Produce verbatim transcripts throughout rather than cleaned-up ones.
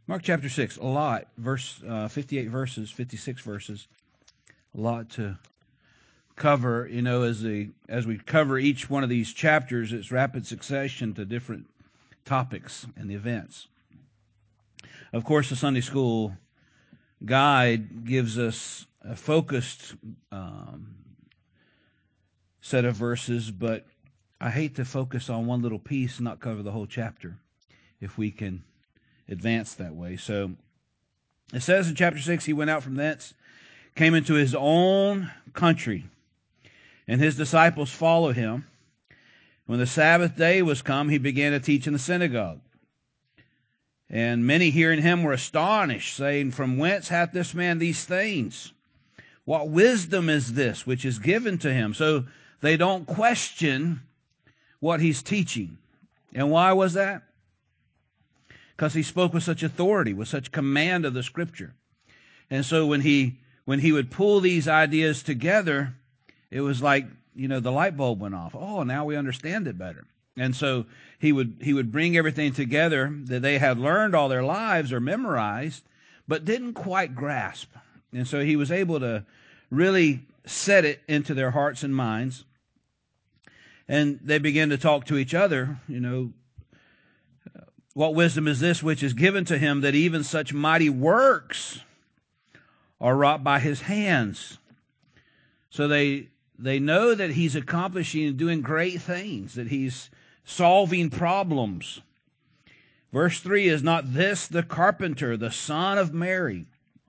Mark chapter six, a lot. Verse uh, fifty-eight verses, fifty-six verses. A lot to cover. You know, as the as we cover each one of these chapters, it's rapid succession to different topics and events. Of course, the Sunday school guide gives us a focused um, set of verses, but I hate to focus on one little piece and not cover the whole chapter if we can advance that way. So it says in chapter six, he went out from thence, came into his own country, and his disciples followed him. When the Sabbath day was come, he began to teach in the synagogue. And many hearing him were astonished, saying, From whence hath this man these things? What wisdom is this which is given to him? So they don't question what he's teaching. And why was that? Because he spoke with such authority, with such command of the Scripture. And so when he when he would pull these ideas together, it was like, you know, the light bulb went off. Oh, now we understand it better. And so he would he would bring everything together that they had learned all their lives or memorized, but didn't quite grasp. And so he was able to really set it into their hearts and minds. And they began to talk to each other, you know, what wisdom is this which is given to him, that even such mighty works are wrought by his hands? So they they know that he's accomplishing and doing great things, that he's solving problems. Verse three, is not this the carpenter, the son of Mary,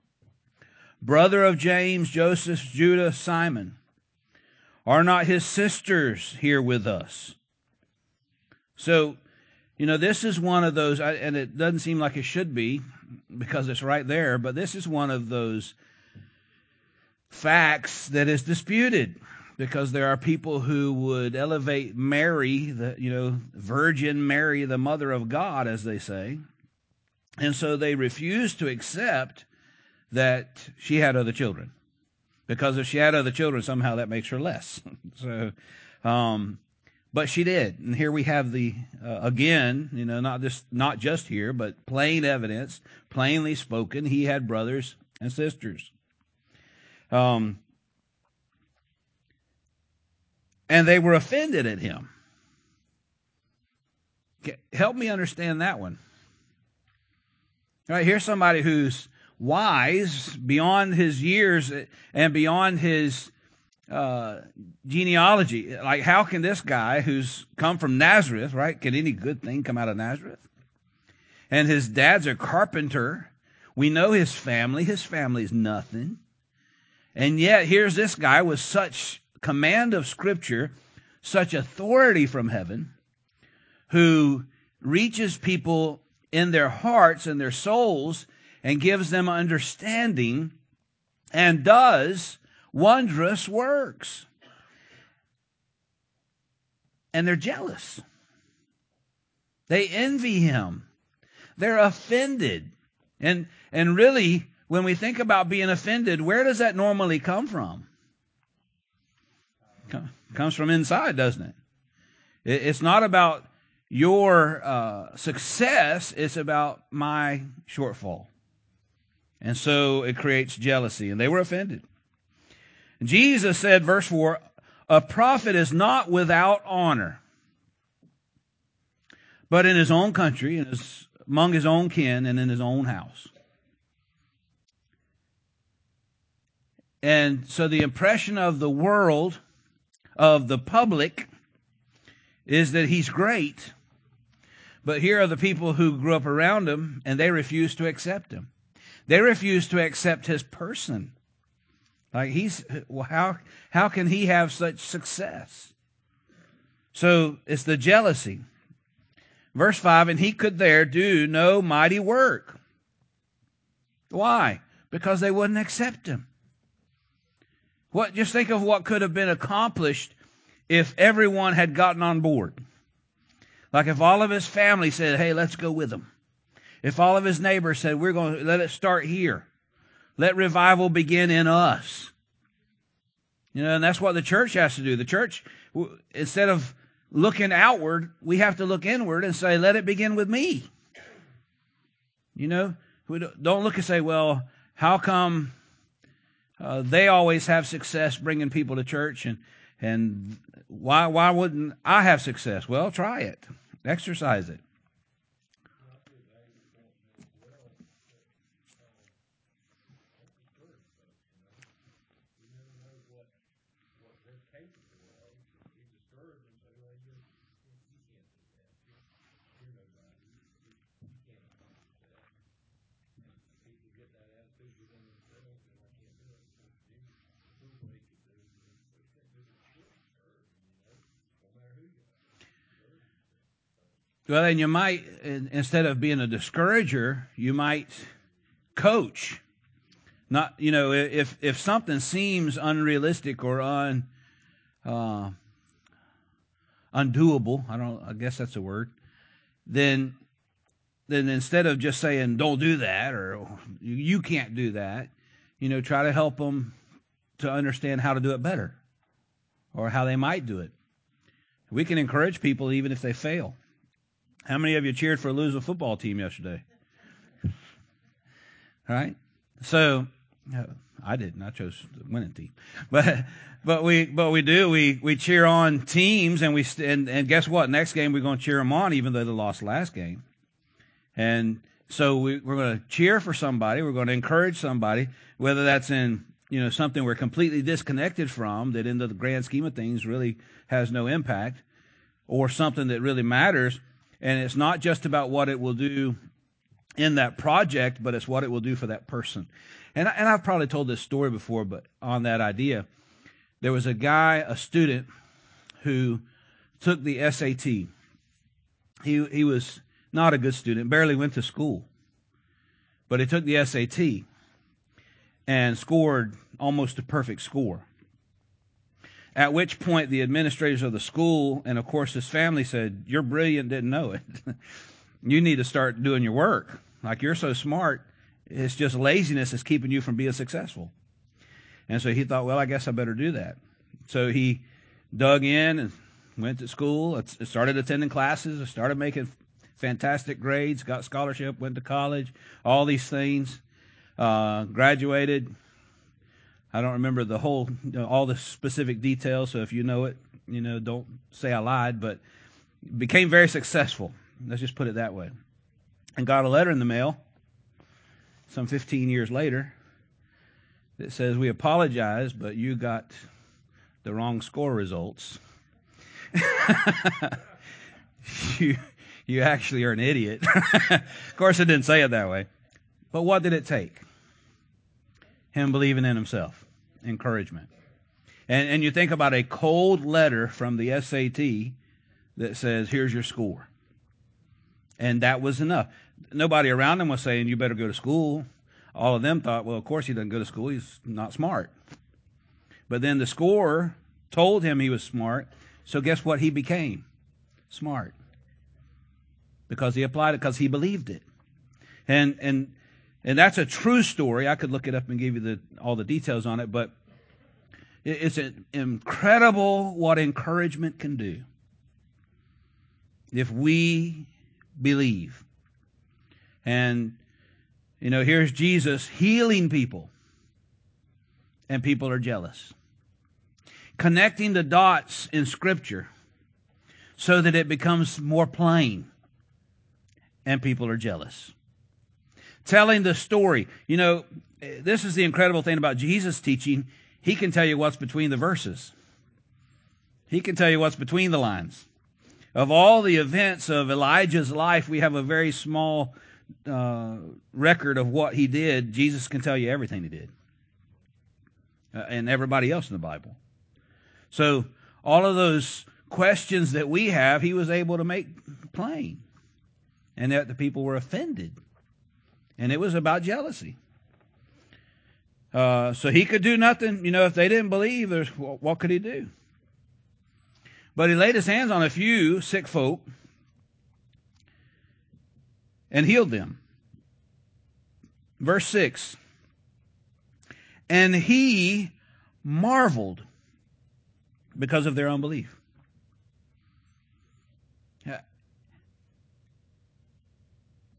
brother of James, Joseph, Judah, Simon? Are not his sisters here with us? So, you know, this is one of those, and it doesn't seem like it should be because it's right there, but this is one of those facts that is disputed, because there are people who would elevate Mary, the, you know, Virgin Mary, the mother of God, as they say. And so they refuse to accept that she had other children, because if she had other children, somehow that makes her less. so, um, But she did, and here we have the uh, again, you know, not just not just here, but plain evidence, plainly spoken. He had brothers and sisters, um, and they were offended at him. Okay, help me understand that one. All right, here's somebody who's wise beyond his years and beyond his Uh, genealogy. Like, how can this guy who's come from Nazareth, right? Can any good thing come out of Nazareth? And his dad's a carpenter. We know his family. His family's nothing. And yet, here's this guy with such command of Scripture, such authority from heaven, who reaches people in their hearts and their souls and gives them understanding and does wondrous works. And they're jealous. They envy him. They're offended. And and really, when we think about being offended, where does that normally come from? It comes from inside, doesn't it? It's not about your uh, success. It's about my shortfall. And so it creates jealousy. And they were offended. Jesus said, verse four, a prophet is not without honor, but in his own country, and his, among his own kin, and in his own house. And so the impression of the world, of the public, is that he's great, but here are the people who grew up around him, and they refuse to accept him. They refuse to accept his person. Like, he's, well, how, how can he have such success? So it's the jealousy. Verse five, and he could there do no mighty work. Why? Because they wouldn't accept him. What, just think of what could have been accomplished if everyone had gotten on board. Like if all of his family said, hey, let's go with him. If all of his neighbors said, we're going to let it start here. Let revival begin in us. You know, and that's what the church has to do. The church, instead of looking outward, we have to look inward and say, let it begin with me. You know, We don't, don't look and say, well, how come uh, they always have success bringing people to church, and and why why wouldn't I have success? Well, try it. Exercise it. Well, and you might, instead of being a discourager, you might coach. Not, you know, if if something seems unrealistic or un uh, undoable, I don't, I guess that's a word. Then, then instead of just saying don't do that or you can't do that, you know, try to help them to understand how to do it better or how they might do it. We can encourage people even if they fail. How many of you cheered for a losing football team yesterday? All right. So uh, I didn't. I chose the winning team. But but we but we do. We we cheer on teams, and we and, and guess what? Next game we're going to cheer them on, even though they lost last game. And so we, we're going to cheer for somebody. We're going to encourage somebody, whether that's in you know something we're completely disconnected from, that in the grand scheme of things really has no impact, or something that really matters. And it's not just about what it will do in that project, but it's what it will do for that person. And, and I've probably told this story before, but on that idea, there was a guy, a student, who took the S A T. He he was not a good student, barely went to school, but he took the S A T and scored almost a perfect score. At which point the administrators of the school and, of course, his family said, "You're brilliant, didn't know it. You need to start doing your work. Like, you're so smart, it's just laziness is keeping you from being successful." And so he thought, well, I guess I better do that. So he dug in and went to school, started attending classes, started making fantastic grades, got scholarship, went to college, all these things, uh, graduated. I don't remember the whole, you know, all the specific details, so if you know it, you know, don't say I lied, but became very successful. Let's just put it that way. And got a letter in the mail some fifteen years later that says, "We apologize, but you got the wrong score results. you, you actually are an idiot." Of course, it didn't say it that way. But what did it take? Him believing in himself. Encouragement. And and you think about a cold letter from the S A T that says, "Here's your score." And that was enough. Nobody around him was saying, "You better go to school." All of them thought, well, of course he doesn't go to school. He's not smart. But then the score told him he was smart. So guess what he became? Smart. Because he applied it, because he believed it. And and And that's a true story. I could look it up and give you the, all the details on it, but it's an incredible what encouragement can do if we believe. And, you know, here's Jesus healing people, and people are jealous. Connecting the dots in Scripture so that it becomes more plain, and people are jealous. Telling the story. You know, this is the incredible thing about Jesus' teaching. He can tell you what's between the verses. He can tell you what's between the lines. Of all the events of Elijah's life, we have a very small uh, record of what he did. Jesus can tell you everything he did. Uh, and everybody else in the Bible. So all of those questions that we have, he was able to make plain. And that the people were offended. And it was about jealousy. Uh, so he could do nothing. You know, if they didn't believe, there's, what could he do? But he laid his hands on a few sick folk and healed them. Verse six. And he marveled because of their unbelief.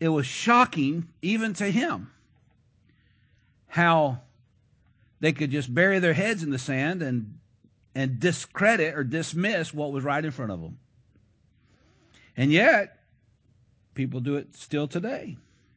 it was shocking even to him how they could just bury their heads in the sand and and discredit or dismiss what was right in front of them. And yet, people do it still today.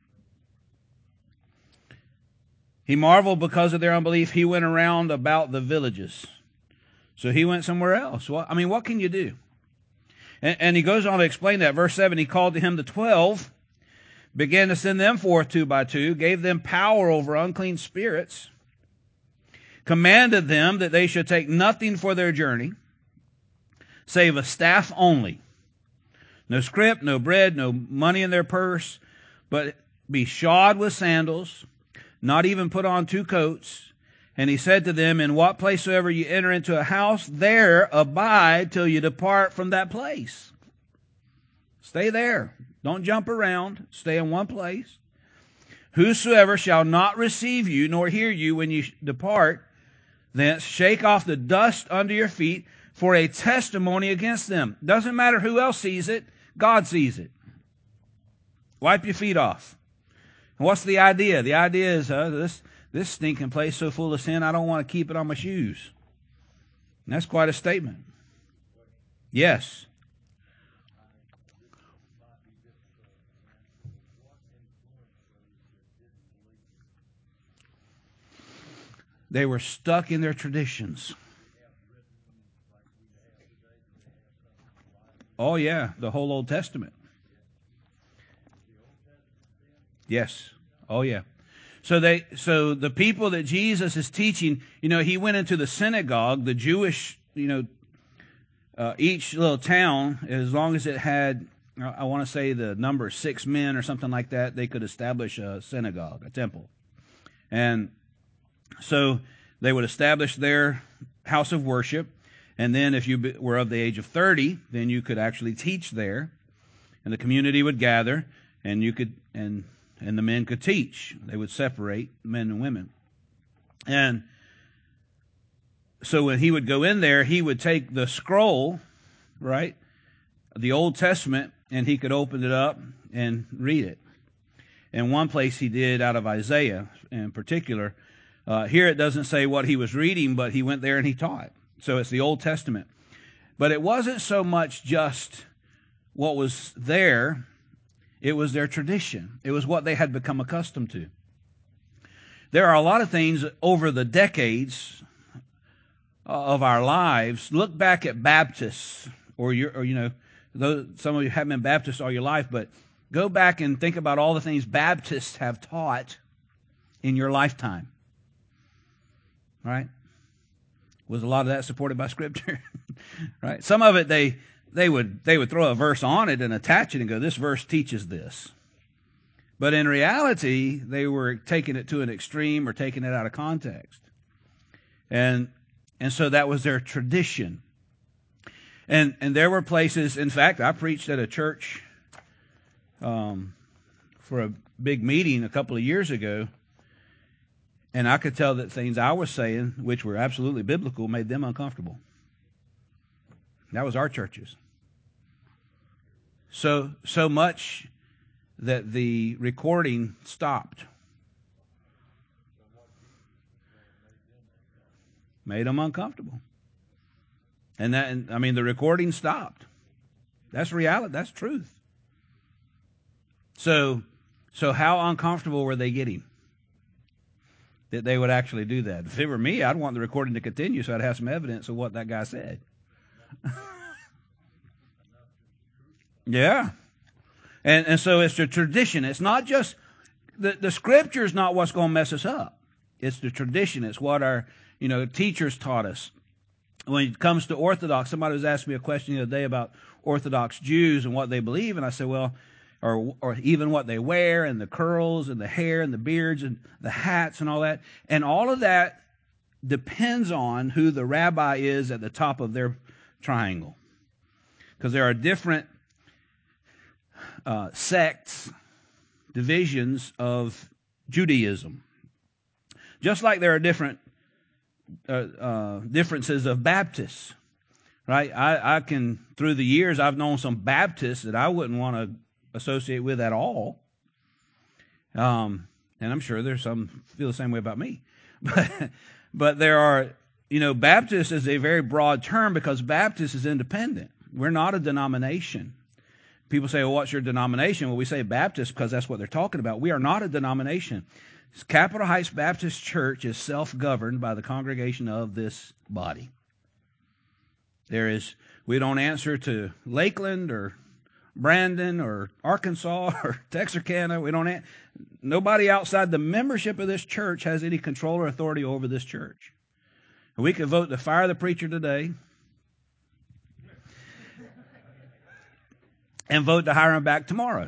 He marveled because of their unbelief. He went around about the villages. So he went somewhere else. Well, I mean, what can you do? And, and he goes on to explain that. Verse seven, he called to him the twelve, began to send them forth two by two, gave them power over unclean spirits, commanded them that they should take nothing for their journey, save a staff only. No scrip, no bread, no money in their purse, but be shod with sandals, not even put on two coats. And he said to them, in what place soever you enter into a house, there abide till you depart from that place. Stay there. Don't jump around. Stay in one place. Whosoever shall not receive you, nor hear you when you depart, thence shake off the dust under your feet for a testimony against them. Doesn't matter who else sees it. God sees it. Wipe your feet off. And what's the idea? The idea is uh, this, this stinking place so full of sin, I don't want to keep it on my shoes. And that's quite a statement. Yes. They were stuck in their traditions. Oh, yeah, the whole Old Testament. Yes. Oh, yeah. So they, so the people that Jesus is teaching, you know, he went into the synagogue, the Jewish, you know, uh, each little town, as long as it had, I want to say the number six men or something like that, they could establish a synagogue, a temple. And so they would establish their house of worship. And then if you were of the age of thirty, then you could actually teach there. And the community would gather, and you could, and and the men could teach. They would separate men and women. And so when he would go in there, he would take the scroll, right, the Old Testament, and he could open it up and read it. In one place he did out of Isaiah in particular. Uh, here it doesn't say what he was reading, but he went there and he taught. So it's the Old Testament. But it wasn't so much just what was there. It was their tradition. It was what they had become accustomed to. There are a lot of things over the decades of our lives. Look back at Baptists, or, your, or you know, those, some of you haven't been Baptists all your life, but go back and think about all the things Baptists have taught in your lifetime. Right? Was a lot of that supported by Scripture? Right? Some of it they they would they would throw a verse on it and attach it and go, this verse teaches this. But in reality, they were taking it to an extreme or taking it out of context. And and so that was their tradition. And and there were places, in fact, I preached at a church um, for a big meeting a couple of years ago. And I could tell that things I was saying, which were absolutely biblical, made them uncomfortable. That was our churches. So, so much that the recording stopped. Made them uncomfortable. And that, and, I mean, the recording stopped. That's reality. That's truth. So, so how uncomfortable were they getting? That they would actually do that. If it were me, I'd want the recording to continue so I'd have some evidence of what that guy said. Yeah. And and so it's the tradition. It's not just, the, the Scripture is not what's going to mess us up. It's the tradition. It's what our, you know, teachers taught us. When it comes to Orthodox, somebody was asking me a question the other day about Orthodox Jews and what they believe, and I said, well, or or even what they wear, and the curls, and the hair, and the beards, and the hats, and all that. And all of that depends on who the rabbi is at the top of their triangle. Because there are different uh, sects, divisions of Judaism. Just like there are different uh, uh, differences of Baptists. Right? I, I can, through the years, I've known some Baptists that I wouldn't want to associate with at all. Um, and I'm sure there's some feel the same way about me. But, but there are, you know, Baptist is a very broad term because Baptist is independent. We're not a denomination. People say, well, what's your denomination? Well, we say Baptist because that's what they're talking about. We are not a denomination. Capitol Heights Baptist Church is self-governed by the congregation of this body. There is, we don't answer to Lakeland or Brandon or Arkansas or Texarkana. We don't, nobody outside the membership of this church has any control or authority over this church. We could vote to fire the preacher today and vote to hire him back tomorrow.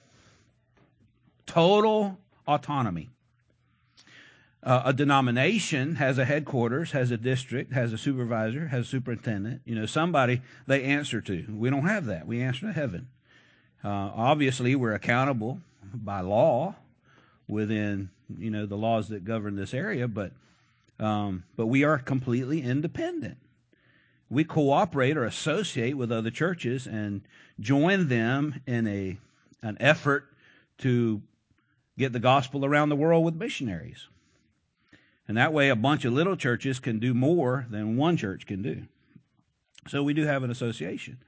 Total autonomy. Uh, a denomination has a headquarters, has a district, has a supervisor, has a superintendent. You know, somebody they answer to. We don't have that. We answer to heaven. Uh, obviously, we're accountable by law within, you know, the laws that govern this area, but um, but we are completely independent. We cooperate or associate with other churches and join them in a an effort to get the gospel around the world with missionaries. And that way a bunch of little churches can do more than one church can do. So we do have an association.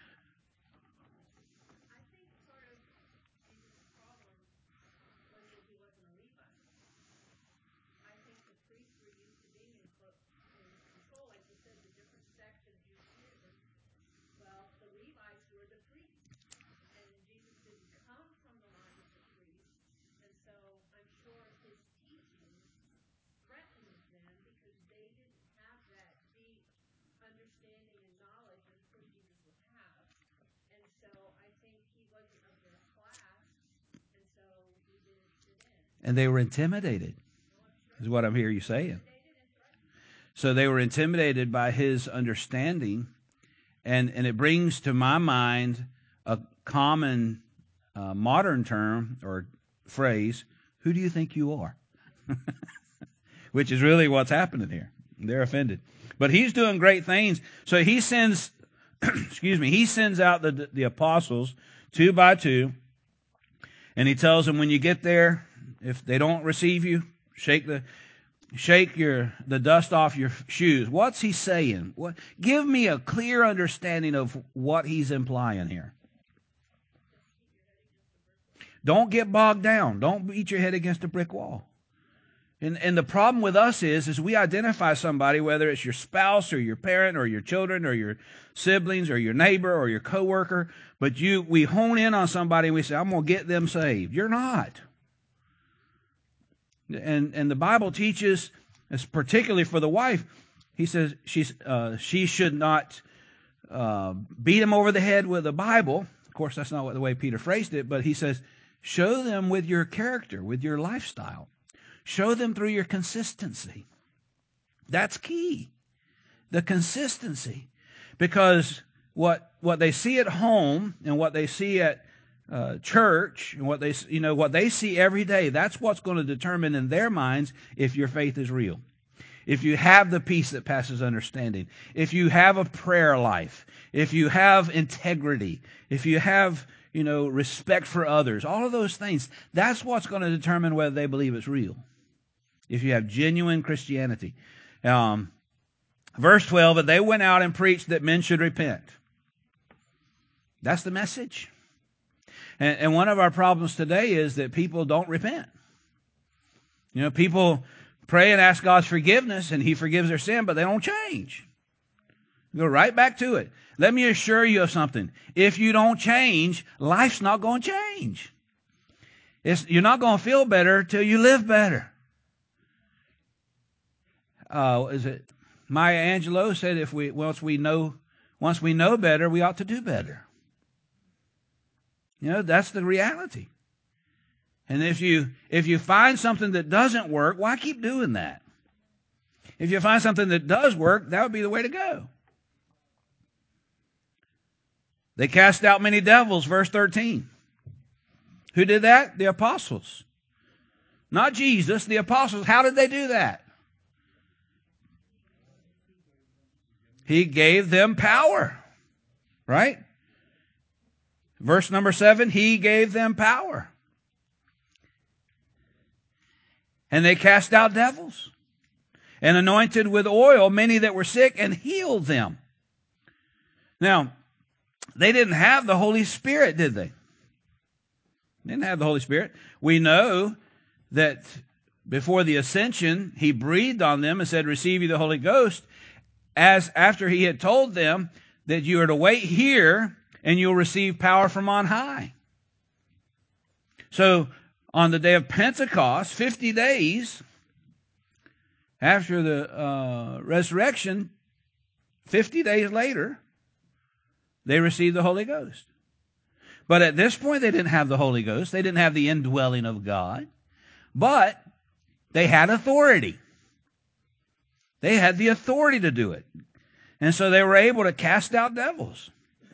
And they were intimidated, is what I'm hearing you saying. So they were intimidated by his understanding, and, and it brings to my mind a common uh, modern term or phrase, who do you think you are? Which is really what's happening here. They're offended. But he's doing great things. So he sends, excuse me, he sends out the, the apostles two by two, and he tells them when you get there, if they don't receive you, shake the shake your the dust off your shoes. What's he saying? What? Give me a clear understanding of what he's implying here. Don't get bogged down. Don't beat your head against a brick wall. And and the problem with us is, is we identify somebody, whether it's your spouse or your parent or your children or your siblings or your neighbor or your coworker, but you we hone in on somebody and we say, I'm going to get them saved. You're not. And and the Bible teaches, particularly for the wife, he says she's uh, she should not uh, beat him over the head with the Bible. Of course, that's not what the way Peter phrased it, but he says, show them with your character, with your lifestyle. Show them through your consistency. That's key. The consistency. Because what what they see at home and what they see at Uh, church and what they you know what they see every day, that's what's going to determine in their minds if your faith is real. If you have the peace that passes understanding, if you have a prayer life, if you have integrity, if you have you know respect for others, all of those things, that's what's going to determine whether they believe it's real. If you have genuine Christianity. Um, verse twelve, but they went out and preached that men should repent. That's the message. And, and one of our problems today is that people don't repent. You know, people pray and ask God's forgiveness, and He forgives their sin, but they don't change. Go right back to it. Let me assure you of something. If you don't change, life's not going to change. It's, you're not going to feel better till you live better. Uh, is it Maya Angelou said, "If we once we know once we know better, we ought to do better." You know, that's the reality. And if you if you find something that doesn't work, why keep doing that? If you find something that does work, that would be the way to go. They cast out many devils, verse thirteen. Who did that? The apostles. Not Jesus, the apostles. How did they do that? He gave them power, right? Verse number seven, He gave them power. And they cast out devils and anointed with oil many that were sick and healed them. Now, they didn't have the Holy Spirit, did they? They didn't have the Holy Spirit. We know that before the ascension, he breathed on them and said, receive you the Holy Ghost, as after he had told them that you are to wait here and you'll receive power from on high. So on the day of Pentecost, fifty days after the uh, resurrection, fifty days later, they received the Holy Ghost. But at this point, they didn't have the Holy Ghost. They didn't have the indwelling of God. But they had authority. They had the authority to do it. And so they were able to cast out devils.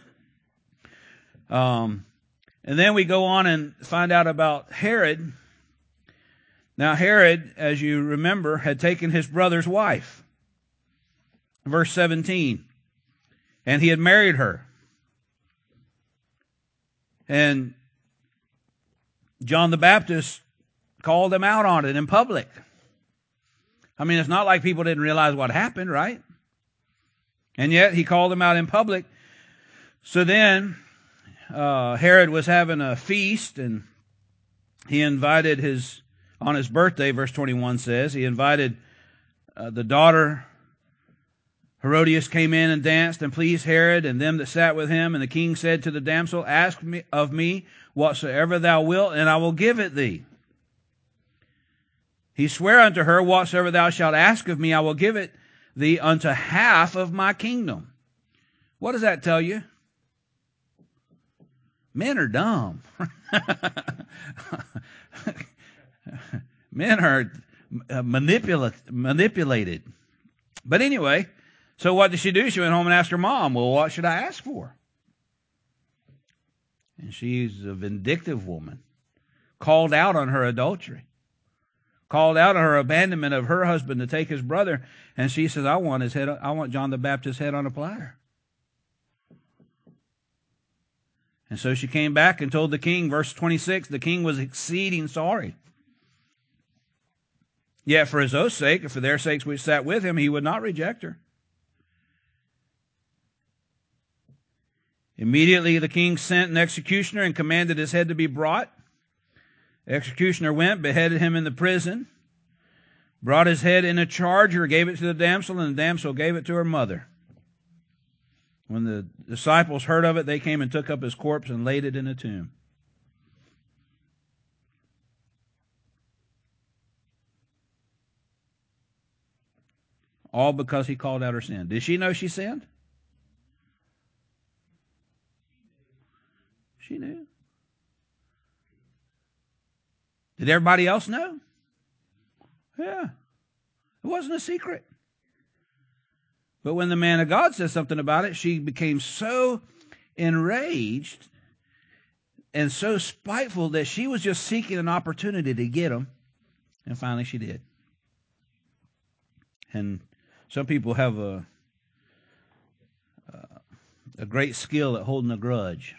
Um, and then we go on and find out about Herod. Now Herod, as you remember, had taken his brother's wife. Verse seventeen. And he had married her. And John the Baptist called them out on it in public. I mean, it's not like people didn't realize what happened, right? And yet he called them out in public. So then uh, Herod was having a feast, and he invited his, on his birthday, verse twenty-one says, he invited uh, the daughter Herodias came in and danced and pleased Herod and them that sat with him. And the king said to the damsel, ask me of me whatsoever thou wilt, and I will give it thee. He sware unto her, whatsoever thou shalt ask of me, I will give it thee unto half of my kingdom. What does that tell you? Men are dumb. Men are manipula- manipulated. But anyway, so what did she do? She went home and asked her mom, well, what should I ask for? And she's a vindictive woman, called out on her adultery, called out on her abandonment of her husband to take his brother. And she says, I want his head, I want John the Baptist's head on a platter. And so she came back and told the king, verse twenty-six, the king was exceeding sorry. Yet for his oath's sake, and for their sakes which sat with him, he would not reject her. Immediately the king sent an executioner and commanded his head to be brought. The executioner went, beheaded him in the prison, brought his head in a charger, gave it to the damsel, and the damsel gave it to her mother. When the disciples heard of it, they came and took up his corpse and laid it in a tomb. All because he called out her sin. Did she know she sinned? She knew. Did everybody else know? Yeah. It wasn't a secret. But when the man of God said something about it, she became so enraged and so spiteful that she was just seeking an opportunity to get him. And finally she did. And some people have a, a great skill at holding a grudge.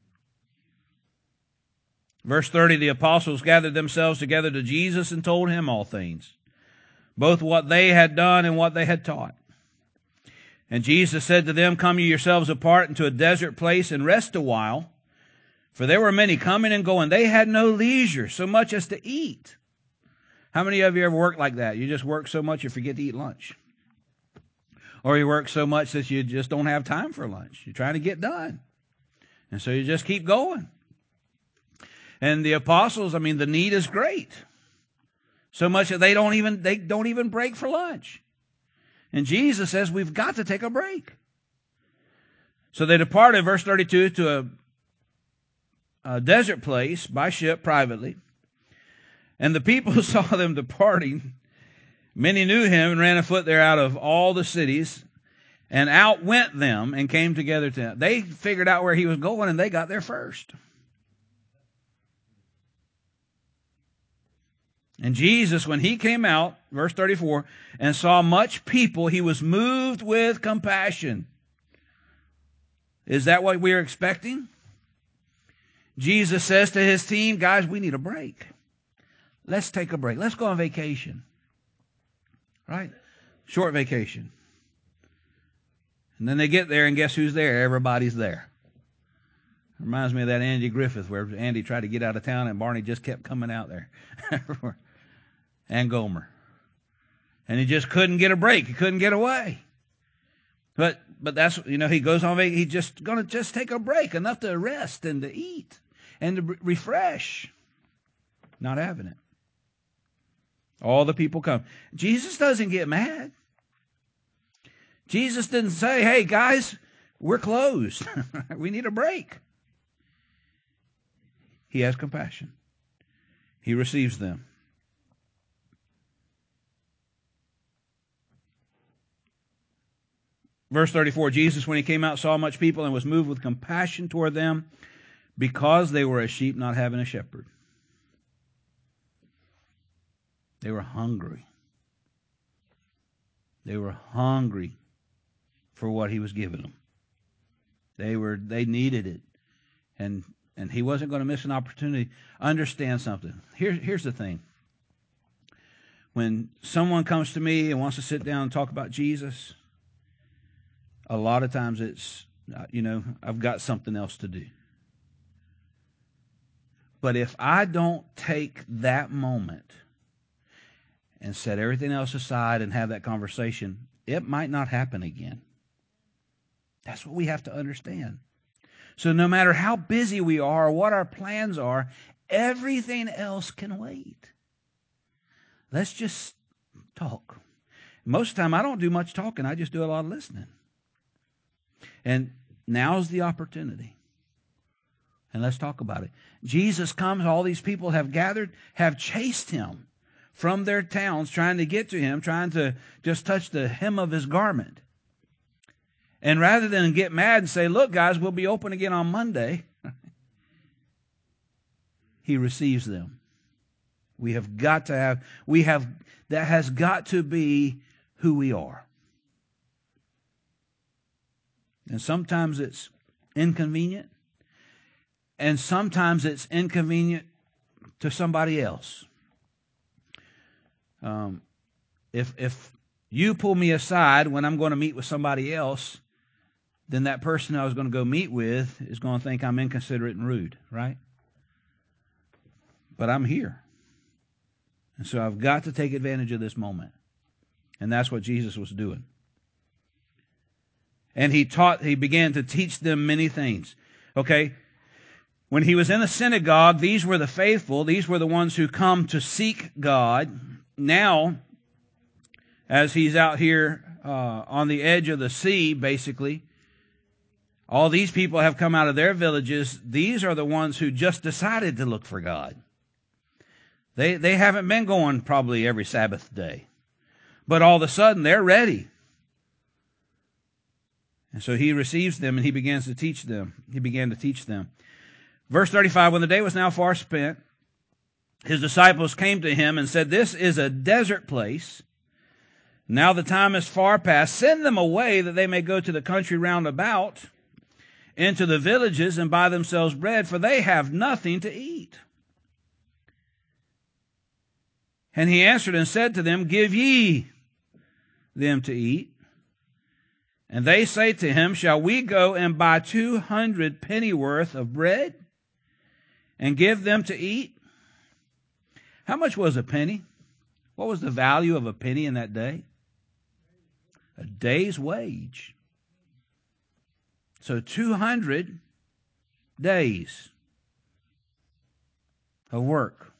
Verse thirty, the apostles gathered themselves together to Jesus and told him all things, both what they had done and what they had taught. And Jesus said to them, come you yourselves apart into a desert place and rest a while. For there were many coming and going. They had no leisure so much as to eat. How many of you ever work like that? You just work so much you forget to eat lunch. Or you work so much that you just don't have time for lunch. You're trying to get done. And so you just keep going. And the apostles, I mean, the need is great. So much that they don't even, they don't even break for lunch. And Jesus says we've got to take a break. So they departed, verse thirty-two, to a, a desert place by ship privately. And the people saw them departing. Many knew him and ran afoot there out of all the cities and outwent them and came together to him. They figured out where he was going and they got there first. And Jesus, when he came out, verse thirty-four, and saw much people, he was moved with compassion. Is that what we are expecting? Jesus says to his team, guys, we need a break. Let's take a break. Let's go on vacation. Right? Short vacation. And then they get there, and guess who's there? Everybody's there. Reminds me of that Andy Griffith, where Andy tried to get out of town, and Barney just kept coming out there. And Gomer. And he just couldn't get a break. He couldn't get away. But but that's, you know, he goes on vacation. He's just going to just take a break, enough to rest and to eat and to refresh. Not having it. All the people come. Jesus doesn't get mad. Jesus didn't say, hey, guys, we're closed. We need a break. He has compassion. He receives them. Verse thirty-four, Jesus, when he came out, saw much people and was moved with compassion toward them because they were as sheep not having a shepherd. They were hungry. They were hungry for what he was giving them. They were, they needed it. And and he wasn't going to miss an opportunity. Understand something. Here, here's the thing. When someone comes to me and wants to sit down and talk about Jesus, a lot of times it's, you know, I've got something else to do. But if I don't take that moment and set everything else aside and have that conversation, it might not happen again. That's what we have to understand. So no matter how busy we are or what our plans are, everything else can wait. Let's just talk. Most of the time, I don't do much talking. I just do a lot of listening. And now's the opportunity. And let's talk about it. Jesus comes, all these people have gathered, have chased him from their towns, trying to get to him, trying to just touch the hem of his garment. And rather than get mad and say, look, guys, we'll be open again on Monday, he receives them. We have got to have, we have, that has got to be who we are. And sometimes it's inconvenient, and sometimes it's inconvenient to somebody else. Um, if if you pull me aside when I'm going to meet with somebody else, then that person I was going to go meet with is going to think I'm inconsiderate and rude, right? But I'm here. And so I've got to take advantage of this moment. And that's what Jesus was doing. And he taught, he began to teach them many things. Okay? When he was in the synagogue, these were the faithful. These were the ones who come to seek God. Now, as he's out here uh, on the edge of the sea, basically, all these people have come out of their villages. These are the ones who just decided to look for God. They, they haven't been going probably every Sabbath day. But all of a sudden, they're ready. And so he receives them and he begins to teach them. He began to teach them. Verse thirty-five, when the day was now far spent, his disciples came to him and said, this is a desert place. Now the time is far past. Send them away that they may go to the country round about, into the villages and buy themselves bread, for they have nothing to eat. And he answered and said to them, give ye them to eat. And they say to him, shall we go and buy two hundred pennyworth of bread and give them to eat? How much was a penny? What was the value of a penny in that day? A day's wage. So two hundred days of work.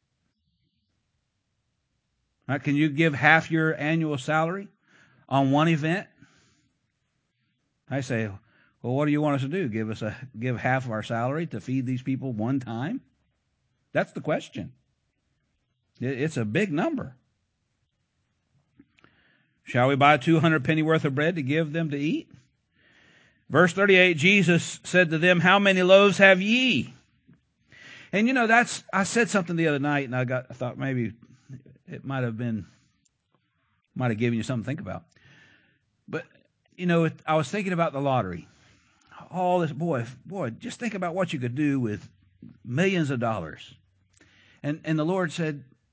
Right, can you give half your annual salary on one event? I say, well, what do you want us to do? Give us a give half of our salary to feed these people one time? That's the question. It's a big number. Shall we buy two hundred pennyworth of bread to give them to eat? Verse thirty-eight, Jesus said to them, how many loaves have ye? And you know, that's, I said something the other night and I got, I thought maybe it might have been, might have given you something to think about. But, you know, I was thinking about the lottery. All this, boy, boy, just think about what you could do with millions of dollars. And and the Lord said,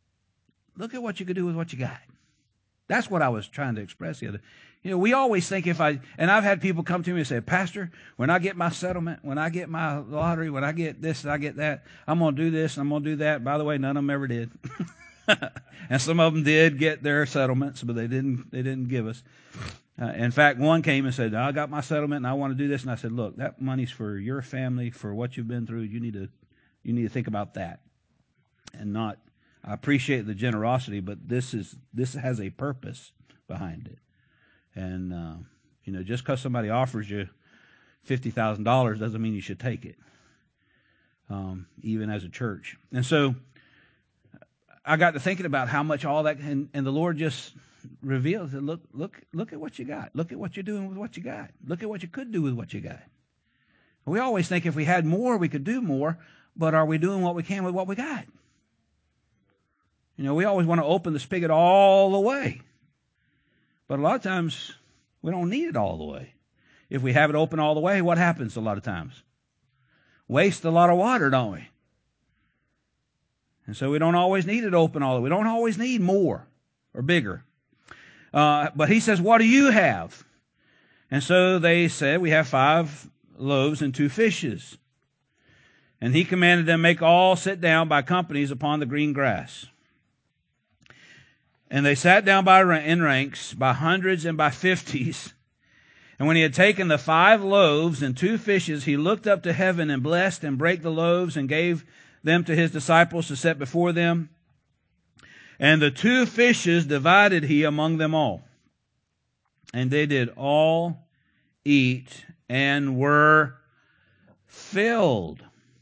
look at what you could do with what you got. That's what I was trying to express the other. You know, we always think if I, and I've had people come to me and say, Pastor, when I get my settlement, when I get my lottery, when I get this, I get that, I'm going to do this, and I'm going to do that. By the way, none of them ever did. And some of them did get their settlements, but they didn't, they didn't give us. Uh, in fact, one came and said, I got my settlement and I want to do this. And I said, look, that money's for your family, for what you've been through. You need to, you need to think about that and not, I appreciate the generosity, but this is, this has a purpose behind it. And, uh, you know, just because somebody offers you fifty thousand dollars doesn't mean you should take it, um, even as a church. And so I got to thinking about how much all that, and, and the Lord just reveals that, look, look, look at what you got. Look at what you're doing with what you got. Look at what you could do with what you got. We always think if we had more, we could do more, but are we doing what we can with what we got? You know, we always want to open the spigot all the way. But a lot of times, we don't need it all the way. If we have it open all the way, what happens a lot of times? Waste a lot of water, don't we? And so we don't always need it open all the way. We don't always need more or bigger. Uh, but he says, what do you have? And so they said, we have five loaves and two fishes. And he commanded them, make all sit down by companies upon the green grass. And they sat down by in ranks, by hundreds and by fifties. And when he had taken the five loaves and two fishes, he looked up to heaven and blessed and brake the loaves and gave them to his disciples to set before them. And the two fishes divided he among them all. And they did all eat and were filled.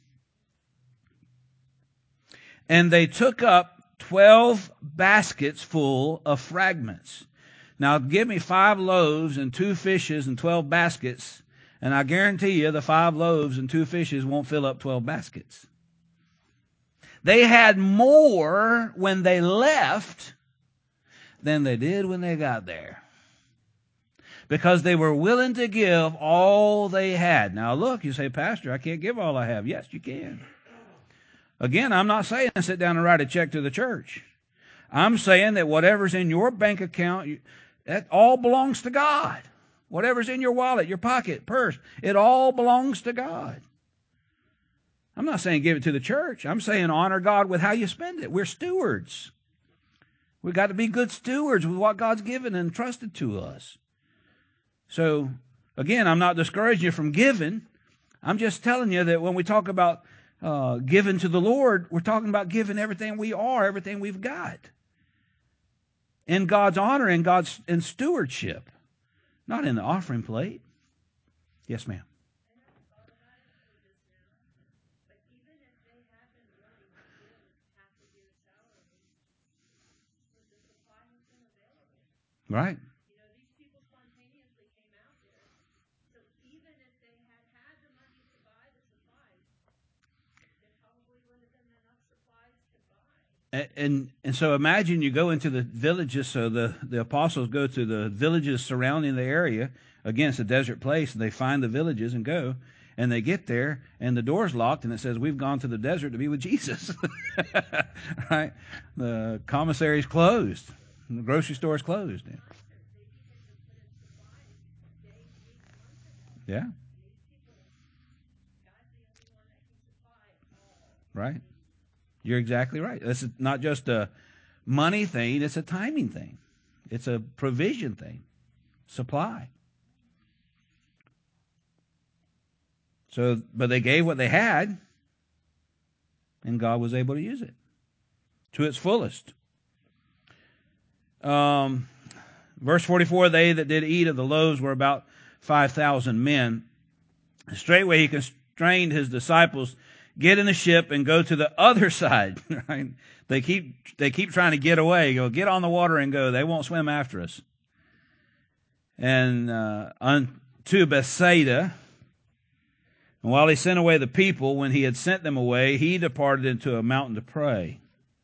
And they took up twelve baskets full of fragments. Now give me five loaves and two fishes and twelve baskets, and I guarantee you the five loaves and two fishes won't fill up twelve baskets. They had more when they left than they did when they got there, because they were willing to give all they had. Now look, you say, Pastor, I can't give all I have. Yes, you can. Again, I'm not saying sit down and write a check to the church. I'm saying that whatever's in your bank account, that all belongs to God. Whatever's in your wallet, your pocket, purse, it all belongs to God. I'm not saying give it to the church. I'm saying honor God with how you spend it. We're stewards. We've got to be good stewards with what God's given and entrusted to us. So, again, I'm not discouraging you from giving. I'm just telling you that when we talk about uh, giving to the Lord, we're talking about giving everything we are, everything we've got, in God's honor and God's in stewardship, not in the offering plate. Yes, ma'am. Right. You know, these people spontaneously came out there. So even if they had had the money to buy the supplies, there probably would have been enough supplies to buy. And, and and so imagine you go into the villages. So the, the apostles go to the villages surrounding the area. Again, it's a desert place, and they find the villages and go. And they get there, and the door's locked, and it says, we've gone to the desert to be with Jesus. Right? The commissary's closed. The grocery store is closed. Yeah. Right. You're exactly right. This is not just a money thing, it's a timing thing. It's a provision thing. Supply. So, but they gave what they had, and God was able to use it to its fullest. Um, verse forty-four, they that did eat of the loaves were about five thousand men. Straightway he constrained his disciples, get in the ship and go to the other side. Right? They keep, they keep trying to get away. Go, get on the water and go. They won't swim after us. And, uh, unto Bethsaida. And while he sent away the people, when he had sent them away, he departed into a mountain to pray.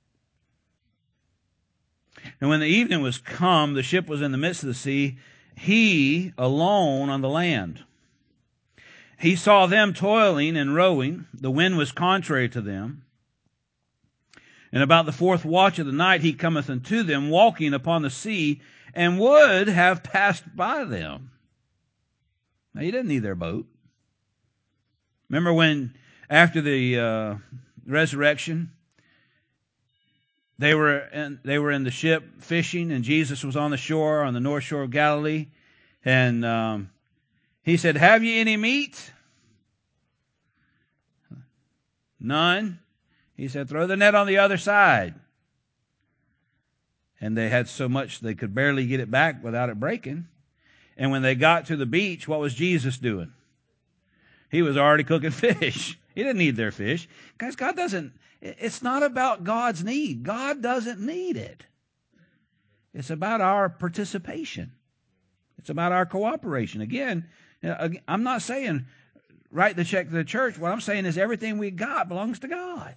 And when the evening was come, the ship was in the midst of the sea, he alone on the land. He saw them toiling and rowing. The wind was contrary to them. And about the fourth watch of the night he cometh unto them, walking upon the sea, and would have passed by them. Now, he didn't need their boat. Remember when, after the uh, resurrection, they were in, they were in the ship fishing, and Jesus was on the shore, on the north shore of Galilee, and um, he said, "Have ye any meat?" None. He said, "Throw the net on the other side." And they had so much they could barely get it back without it breaking. And when they got to the beach, what was Jesus doing? He was already cooking fish. He didn't need their fish. Guys, God doesn't, it's not about God's need. God doesn't need it. It's about our participation. It's about our cooperation. Again, I'm not saying write the check to the church. What I'm saying is everything we got belongs to God.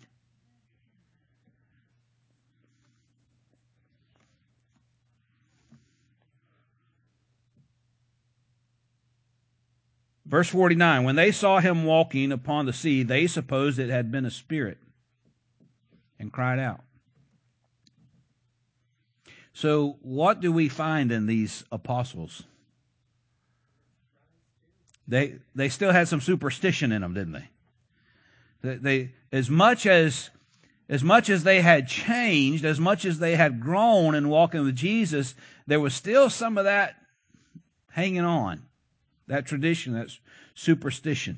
Verse forty-nine, when they saw him walking upon the sea, they supposed it had been a spirit and cried out. So what do we find in these apostles? They they still had some superstition in them, didn't they? They, they as much as as much as they had changed, as much as they had grown in walking with Jesus, there was still some of that hanging on. That tradition, that superstition.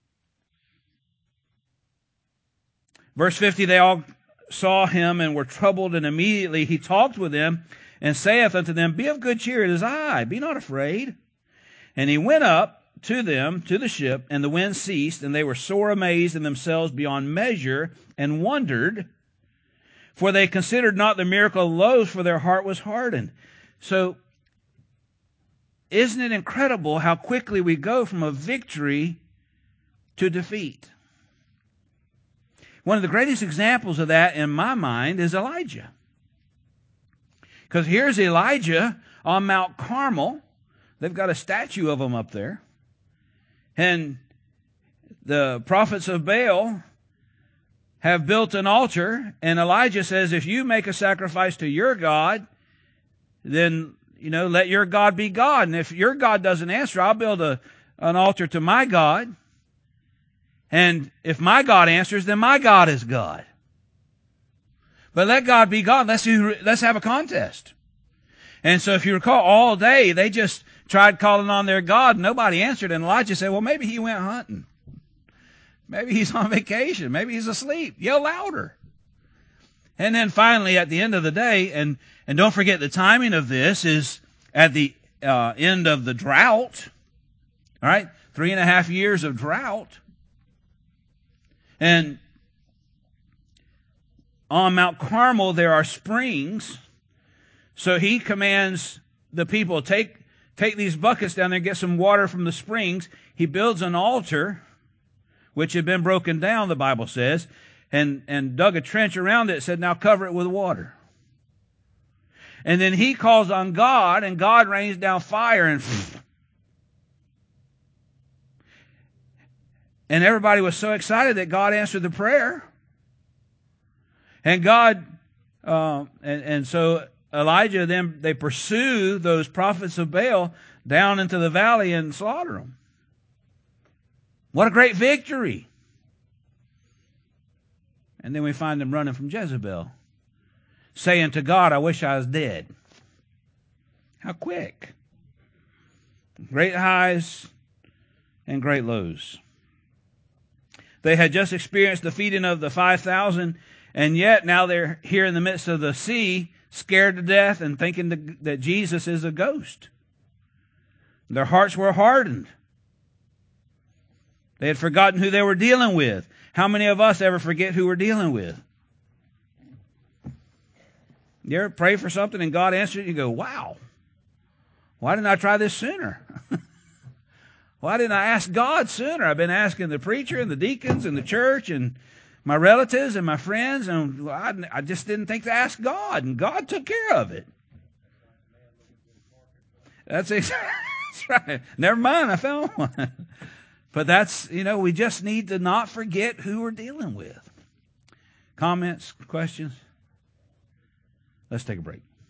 Verse fifty, they all saw him and were troubled, and immediately he talked with them and saith unto them, Be of good cheer, it is I, be not afraid. And he went up to them, to the ship, and the wind ceased, and they were sore amazed in themselves beyond measure, and wondered, for they considered not the miracle of loaves, for their heart was hardened. So, isn't it incredible how quickly we go from a victory to defeat? One of the greatest examples of that in my mind is Elijah. Because here's Elijah on Mount Carmel. They've got a statue of him up there. And the prophets of Baal have built an altar. And Elijah says, if you make a sacrifice to your God, then You know, let your God be God. And if your God doesn't answer, I'll build a, an altar to my God. And if my God answers, then my God is God. But let God be God. Let's, do, let's have a contest. And so if you recall, all day they just tried calling on their God. And nobody answered. And Elijah said, well, maybe he went hunting. Maybe he's on vacation. Maybe he's asleep. Yell louder. And then finally, at the end of the day, and, and don't forget the timing of this is at the uh, end of the drought. All right? Three and a half years of drought. And on Mount Carmel, there are springs. So he commands the people, take, take these buckets down there, get some water from the springs. He builds an altar, which had been broken down, the Bible says. And, and dug a trench around it, said, now cover it with water. And then he calls on God, and God rains down fire, and and everybody was so excited that God answered the prayer. And God, uh, and, and so Elijah, then they pursue those prophets of Baal down into the valley and slaughter them. What a great victory. And then we find them running from Jezebel, saying to God, I wish I was dead. How quick. Great highs and great lows. They had just experienced the feeding of the five thousand, and yet now they're here in the midst of the sea, scared to death and thinking that Jesus is a ghost. Their hearts were hardened. They had forgotten who they were dealing with. How many of us ever forget who we're dealing with? You ever pray for something and God answers it? You go, wow, why didn't I try this sooner? Why didn't I ask God sooner? I've been asking the preacher and the deacons and the church and my relatives and my friends, and I, I just didn't think to ask God, and God took care of it. That's exactly that's right. Never mind, I found one. But that's, you know, we just need to not forget who we're dealing with. Comments, questions? Let's take a break.